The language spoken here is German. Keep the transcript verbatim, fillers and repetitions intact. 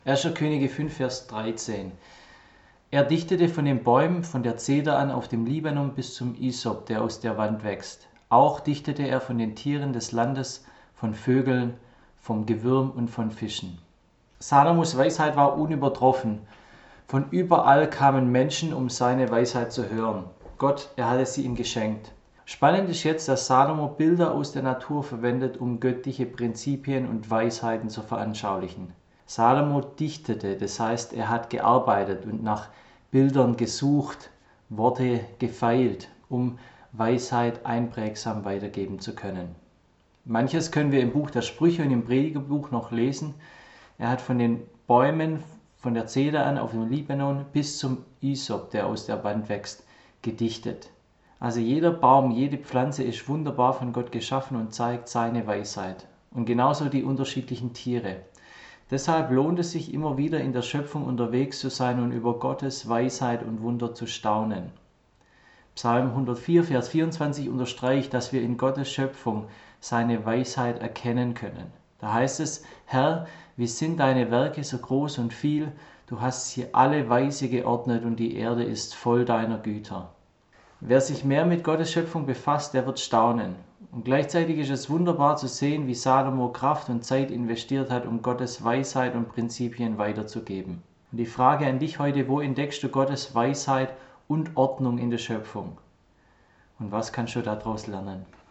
erster Könige fünf, Vers dreizehn. Er dichtete von den Bäumen, von der Zeder an auf dem Libanon bis zum Isop, der aus der Wand wächst. Auch dichtete er von den Tieren des Landes, von Vögeln, vom Gewürm und von Fischen. Salomos Weisheit war unübertroffen. Von überall kamen Menschen, um seine Weisheit zu hören. Gott, er hatte sie ihm geschenkt. Spannend ist jetzt, dass Salomo Bilder aus der Natur verwendet, um göttliche Prinzipien und Weisheiten zu veranschaulichen. Salomo dichtete, das heißt, er hat gearbeitet und nach Bildern gesucht, Worte gefeilt, um Weisheit einprägsam weitergeben zu können. Manches können wir im Buch der Sprüche und im Predigerbuch noch lesen. Er hat von den Bäumen, von der Zeder an auf dem Libanon bis zum Isop, der aus der Wand wächst, gedichtet. Also jeder Baum, jede Pflanze ist wunderbar von Gott geschaffen und zeigt seine Weisheit. Und genauso die unterschiedlichen Tiere. Deshalb lohnt es sich immer wieder in der Schöpfung unterwegs zu sein und über Gottes Weisheit und Wunder zu staunen. Psalm hundertvier, Vers vierundzwanzig unterstreicht, dass wir in Gottes Schöpfung seine Weisheit erkennen können. Da heißt es: Herr, wie sind deine Werke so groß und viel, du hast sie alle weise geordnet und die Erde ist voll deiner Güter. Wer sich mehr mit Gottes Schöpfung befasst, der wird staunen. Und gleichzeitig ist es wunderbar zu sehen, wie Salomo Kraft und Zeit investiert hat, um Gottes Weisheit und Prinzipien weiterzugeben. Und die Frage an dich heute: Wo entdeckst du Gottes Weisheit und Ordnung in der Schöpfung? Und was kannst du daraus lernen?